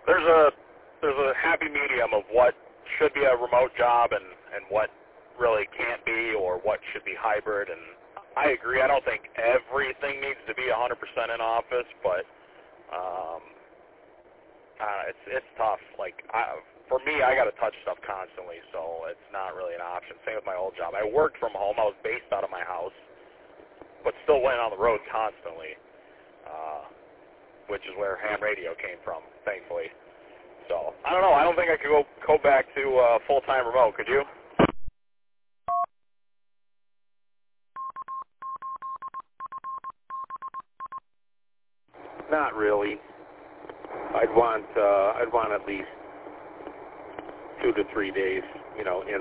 there's a happy medium of what should be a remote job and what really can't be, or what should be hybrid. And I agree. I don't think everything needs to be 100% in office, but it's tough. Like for me, I got to touch stuff constantly, so it's not really an option. Same with my old job. I worked from home. I was based out of my house, but still went on the road constantly, which is where ham radio came from, thankfully. So I don't know. I don't think I could go back to full-time remote. Could you? Not really. I'd want at least 2 to 3 days, in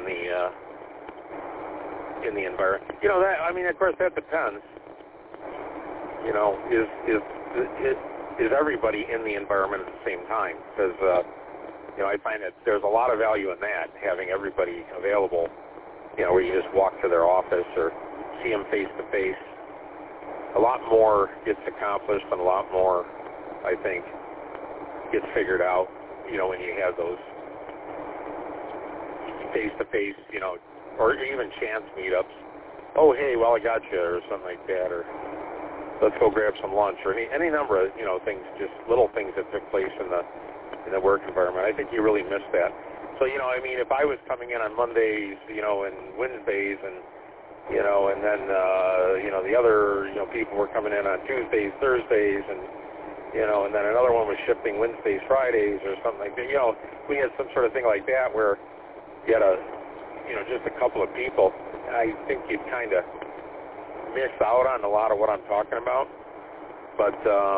the environment. That, I mean, of course, that depends. Is everybody in the environment at the same time? Because I find that there's a lot of value in that, having everybody available. Where you just walk to their office or see them face to face. A lot more gets accomplished, and a lot more, I think, gets figured out, when you have those face-to-face, or even chance meetups. Oh, hey, well, I got you, or something like that, or let's go grab some lunch, or any number of, things, just little things that took place in the work environment. I think you really miss that. So, if I was coming in on Mondays, and Wednesdays, and then, the other, people were coming in on Tuesdays, Thursdays, and then another one was shifting Wednesdays, Fridays, or something like that. We had some sort of thing like that where you had just a couple of people. I think you'd kind of miss out on a lot of what I'm talking about. But,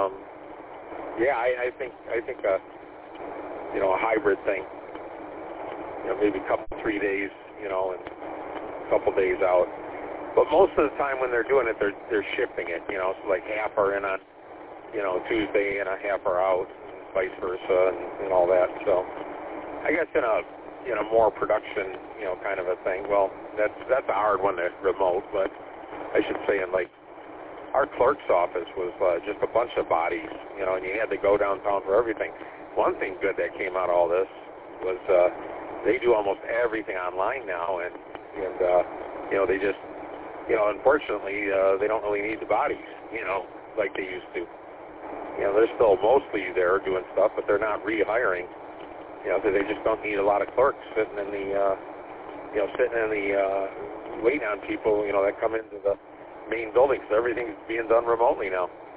I think a hybrid thing, maybe a couple, 3 days, and a couple days out. But most of the time when they're doing it, they're shifting it, so like half are in on, Tuesday and a half are out, and vice versa, and all that. So I guess in a more production, kind of a thing. Well, that's a hard one to remote, but I should say in like our clerk's office was just a bunch of bodies, and you had to go downtown for everything. One thing good that came out of all this was they do almost everything online now, and they just, unfortunately, they don't really need the bodies, like they used to. They're still mostly there doing stuff, but they're not rehiring, because they just don't need a lot of clerks sitting in the, waiting on people, that come into the main buildings. Everything's being done remotely now.